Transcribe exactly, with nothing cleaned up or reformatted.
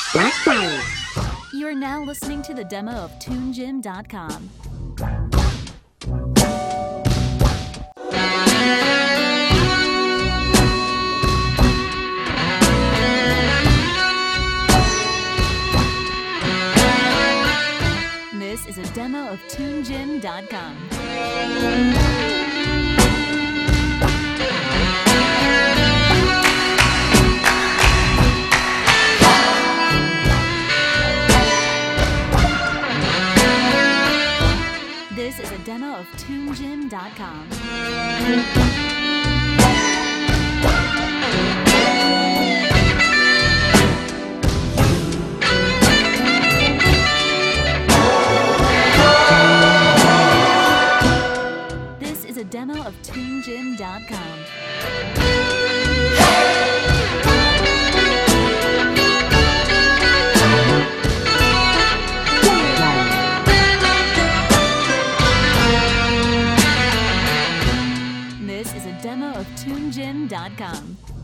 You are now listening to the demo of Tune Gym dot com. This is a demo of Tune Gym dot com. This is a demo of Tune Gym dot com. This is a demo of Tune Gym dot com. This is a demo of Tune Gym dot com.